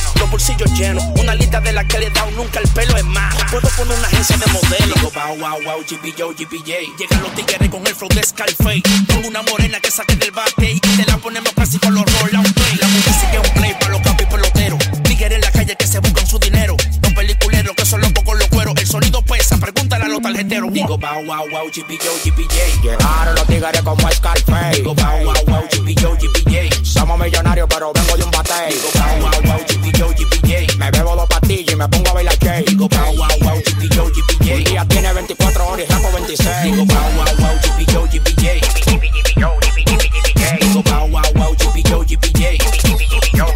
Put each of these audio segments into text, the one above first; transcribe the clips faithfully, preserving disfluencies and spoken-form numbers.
los bolsillos llenos. Una lista de la que le he dado nunca el pelo es más. Puedo poner una agencia de modelos. Digo, wow, wow, wow, G P J, G P J. Llegan los tigres con el flow de Scarface. Tengo una morena que saque del bate y te la ponemos casi con los roll out play. La música es un play para los capis peloteros. Tigres en la calle que se buscan su dinero. Los peliculeros que son locos con los cueros. El sonido pesa, pregúntale a los tarjeteros. Digo, wow, wow, wow, G P J, G P J. Llegaron los tigres como Scarface. Digo, wow, wow, wow, G P J, G P J. Somos millonarios pero vengo de un bate. Digo, wow, wow, wow, G P J, G P J. Me bebo dos pastillas y me pongo a bailar J. Digo, wow, wow, wow, G P J, G P J. Un día tiene veinticuatro horas y rapo veintiséis. Digo, wow, wow, wow, G P J, G P J. Digo, wow, wow, wow, G P J, G P J.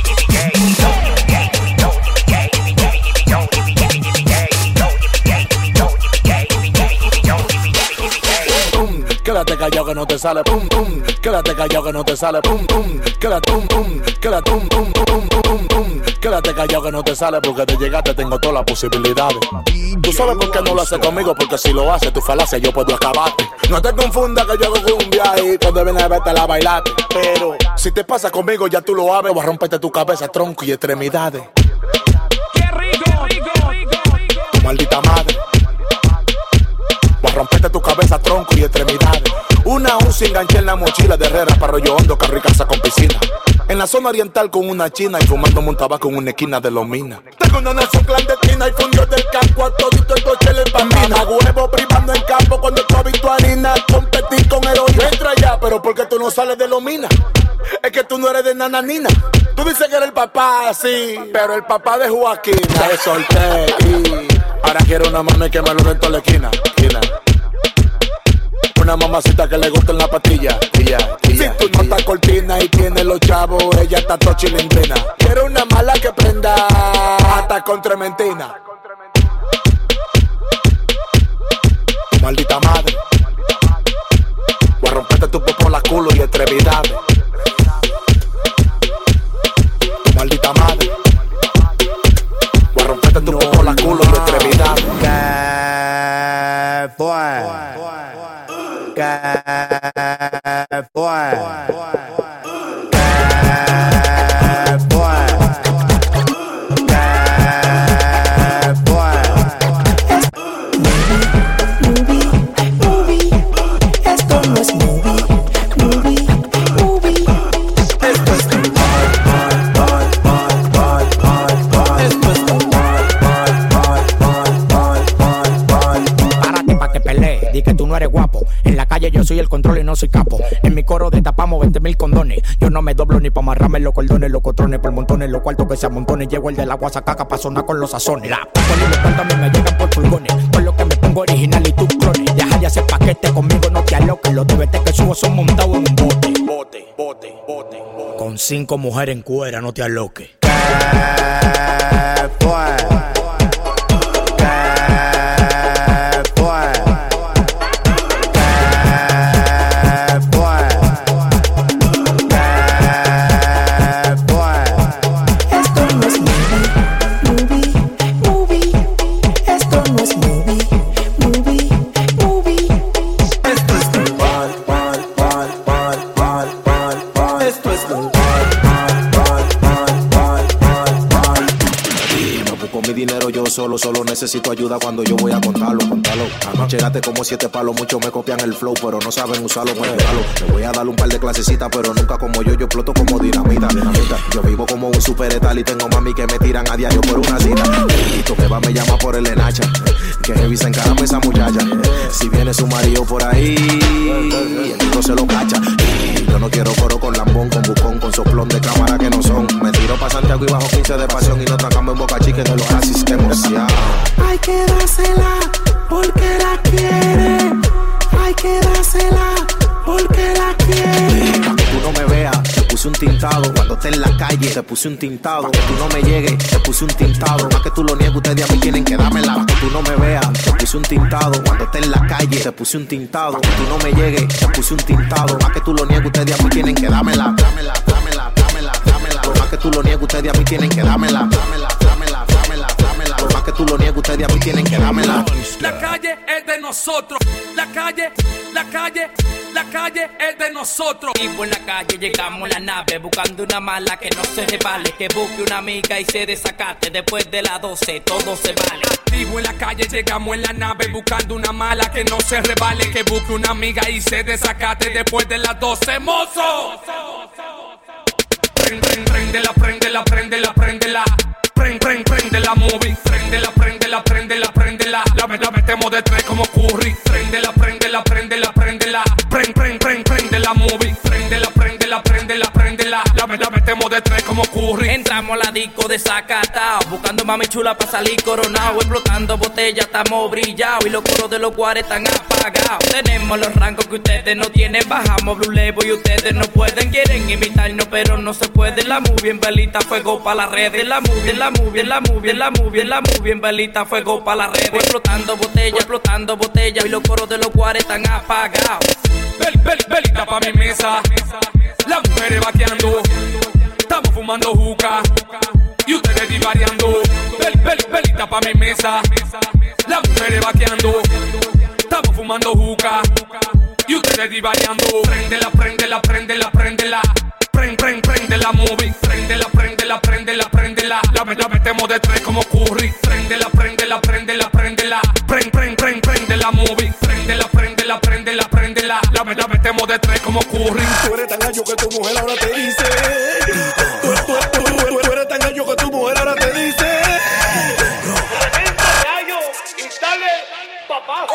Quédate callado que no te sale, pum, pum. Quédate callado que no te sale, pum, pum. Quédate, pum, pum. Quédate, pum, pum, pum, pum, pum. Quédate callado que no te sale porque de llegarte tengo todas las posibilidades. Tú sabes por qué no lo haces conmigo, porque si lo haces tu falacia yo puedo acabarte. No te confundas que yo hago cumbia y cuando vienes a verte la bailate. Pero si te pasa conmigo ya tú lo sabes, voy a romperte tu cabeza, tronco y extremidades. ¡Qué rico, rico, rico, rico! Tu maldita madre. Voy a romperte tu cabeza, tronco y extremidades. Una aún se enganché en la mochila de Herrera para Arroyo Hondo, carro y casa con piscina. En la zona oriental con una china y fumándome un tabaco en una esquina de los minas. Tengo una nación clandestina y fundió del campo a todito el coche le empamina. Huevo privando en campo cuando tú has visto harina. Competir con heroína. Entra ya, pero ¿por qué tú no sales de los minas? Es que tú no eres de nananina. Tú dices que eres el papá, sí, pero el papá de Joaquín. Te solté y ahora quiero una mami que me lo den toda la esquina, esquina. Una mamacita que le gusta en la patilla. Tía, tía, si tú no estás cortina y tienes los chavos, ella está todo chilindrina. Quiero una mala que prenda hasta con trementina. Maldita madre. Voy a romperte tu popo la culo y extremidades. Maldita madre. Voy a romperte tu popo la culo y extremidades. ¿Qué fue? ¿Qué fue? ¿Qué fue? ¿Qué fue? Movie, movie, esto no es movie, movie, movie. Esto es un ball, ball, ball, ball, ball, ball, ball. Esto es un ball, ball, ball, ball, ball, ball. Párate pa' que pelee, di que tú no eres guapo. En la calle yo soy el control y no soy capo. En mi coro destapamos veinte mil condones. Yo no me doblo ni pa' amarrarme los cordones, los cotrones por montones, los cuartos que se amontones. Llego el de la guasacaca pa' sonar con los sazones. La p*** y los cuentos me llegan por furgones. Por lo que me pongo original y tú clones. Deja de hacer paquete conmigo, no te aloques. Los T V T que subo son montados en un bote. Bote, bote, bote, bote. Con cinco mujeres en cuera, no te aloques. ¿Qué fue? Solo, solo necesito ayuda cuando yo voy a contarlo, contarlo. Anoche gasté como siete palos, muchos me copian el flow, pero no saben usarlo, pues míralo. Le voy a dar un par de clasecitas, pero nunca como yo, yo exploto como dinamita, dinamita. Yo vivo como un super etal y tengo mami que me tiran a diario por una cita. Listo que va, me llama por el enacha, que revisa en caramba esa muchacha. Si viene su marido por ahí, el tiro se lo cacha. Yo no quiero coro con lambón, con bucón, con soplón de cámara que no son. Me tiro pa' Santiago y bajo quince de pasión y no trancamos en Boca Chica de los Oasis, que emoción. Hay que dársela porque la quiere. Hay que dársela porque la quiere. Pa' que tú no me veas, te puse un tintado. Cuando esté en la calle, te puse un tintado. Pa' que tú no me llegues, te puse un tintado. Pa' que tú lo niegues, ustedes a mí tienen que dármela. Pa' que tú no me veas, te puse un tintado. Cuando esté en la calle, te puse un tintado. Pa' que tú no me llegues, te puse un tintado. Pa' que tú lo niegues, ustedes a mí tienen que dármela. Dámela, dámela, dámela, dámela. Pa' que tú lo niegues, ustedes a mí tienen que dármela. Dámela, dámela, dámela, dámela. Pa' que tú lo niego, ustedes a mí tienen que dármela. La calle es de nosotros. La calle, la calle, la calle es de nosotros. Y por la calle llegamos a la nave buscando una mala que no se resbale, que busque una amiga y se desacate. Después de las doce todo se vale. Activo en la calle llegamos en la nave buscando una mala que no se resbale, que busque una amiga y se desacate. Después de las doce, mozo. Prendela, prendela, prendela, prendela. Prende, prende, prende la movie. Prendela, prendela, prendela, prendela. La, la metemos de tres como curry. Prendela, prendela, prendela, prendela. Prende, prende, prende, prende la movie. Prendela, prendela, prendela, prendela. La, la metemos de tres como curry. Entramos a la disco desacatao, buscando mami chula para salir coronado. Explotando botellas, estamos brillados. Y los coros de los guares están apagados. Tenemos los rangos que ustedes no tienen. Bajamos Blue Label y ustedes no pueden. Quieren imitarnos pero no se puede. La movie en velita, fuego para las redes. La movie, la movie, la movie, la movie, la movie en velita, fuego para las redes. Explotando botellas, explotando botellas. Y los coros de los guares están apagados. Bel, bel, velita pa' mi mesa. Las mujeres vaqueando. Estamos fumando juca y ustedes divariando. Bel, bel, velita pa' mi mesa. Las mujeres vaqueando. Estamos fumando juca y ustedes divariando. Prendela, prendela, prendela, prendela. Prende, prende, prende la movie. Prendela, prendela, prendela, prendela. La, la metemos de tres como curry. Prendela, prendela, prendela, prendela. Prende, prende, prende, prende la movie. Prendela, prendela, prendela, prendela. La, la metemos de tres como curry. Tú eres tan gallo que tu mujer ahora te dice. Tú, tú, tú, tú, tú eres tan gallo que tu mujer ahora te dice. Gallo y sale papajo.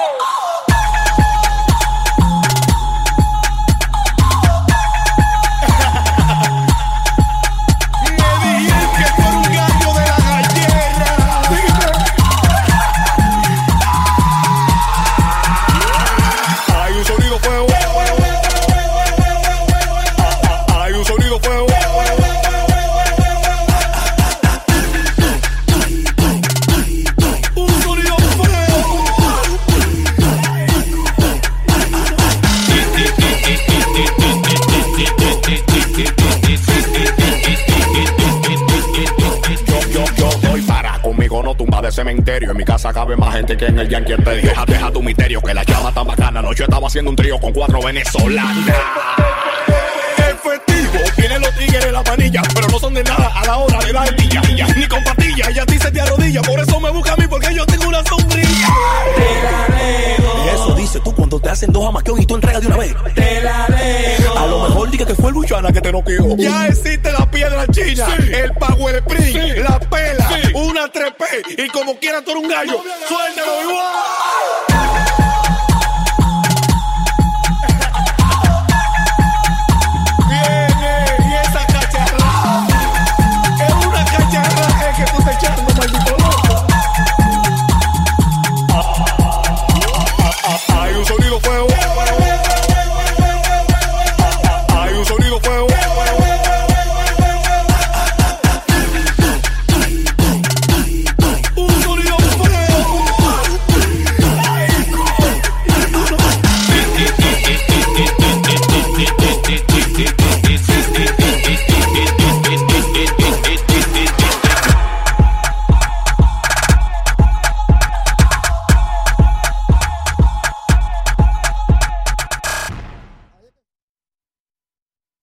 Cementerio, en mi casa cabe más gente que en el Yankee Stadium. Deja, deja tu misterio, que la llama tan bacana. Anoche estaba haciendo un trío con cuatro venezolanas. Efectivo, tienen los tigres en la manilla, pero no son de nada a la hora de dar pilla. Ni con patillas, ella dice te arrodilla. Por eso me busca a mí, porque yo tengo una sombrilla. Te la dejo. Y eso dices tú cuando te hacen dos jamaquión y tú entregas de una vez. Te la dejo. A lo mejor diga que fue el Luchana que te noqueó. Ya existe la piedra china, sí. El Power Spring, sí. La pela, sí. Una tres P. Y como quiera tú eres un gallo, suéltalo igual.